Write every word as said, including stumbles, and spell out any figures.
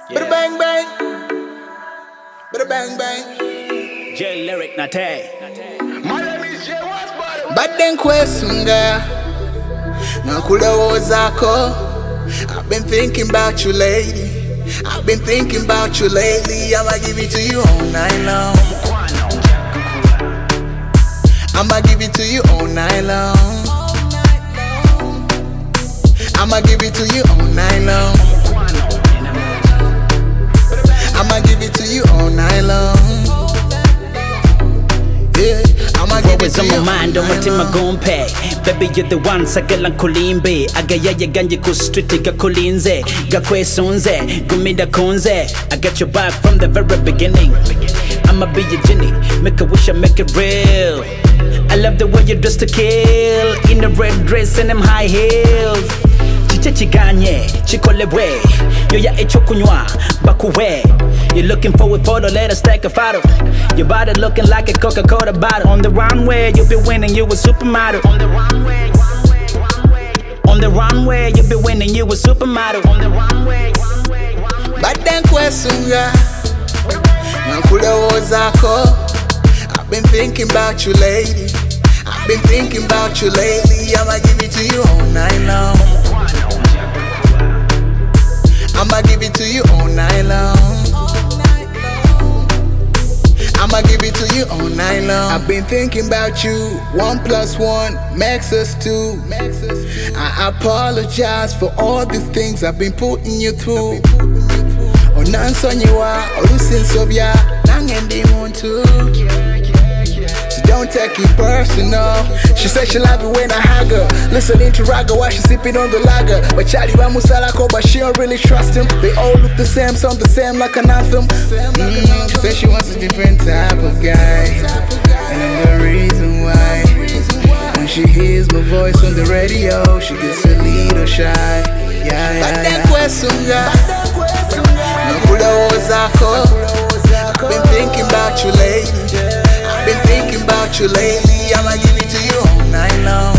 Bada bang bang, bada bang bang. J Lyric Nate. My name is J Wasbado. Badden kwesunga nakulowozako. I've been thinking about you lately. I've been thinking about you lately. I'ma give it to you all night long. I'ma give it to you all night long. I'ma give it to you all night long. I'ma give it to you all night long. Yeah, I'ma give it Always to on you my all mind, on my night team, I long. gon' pay. Baby, you're the one, sagala kulimbe. Agaya ya ganje ku street ga kulinze. Ga kwesunze, gumida kunze. I got your back from the very beginning. I'ma be your genie, make a wish, I make it real. I love the way you dress to kill. In a red dress and them high heels. Chiche chiganye, chikolebwe. Yo ya echo kunywa, bakuwe. You're looking for a photo, let us take a photo. Your body looking like a Coca-Cola bottle. On the runway, you'll be winning, you a supermodel. On the runway, runway, runway. On the runway, you'll be winning, you a supermodel. On the runway, runway, runway. Badden kwesunga nakulowozako. I've been thinking about you lately. I've been thinking about you lately. I'ma give it to you all night long. I'ma give it to you all night long. I'ma give it to you all night long. I've been thinking about you. One plus one makes us two. I apologize for all these things I've been putting you through. Onansonyiwa, olusinsobya, nangendi muntu. So don't take it personal. She said she love it when I hug her. Listening to Raga while she sipping on the lager. But Charlie Bamusalako, but she don't really trust him. They all look the same, sound the same like an anthem. Mm, she said she wants a different type of guy. And I'm the reason why. When she hears my voice on the radio, she gets a little shy. Yeah, yeah, yeah. I've been thinking about you lately. I've been thinking about you lately. I'ma give it to you all night long.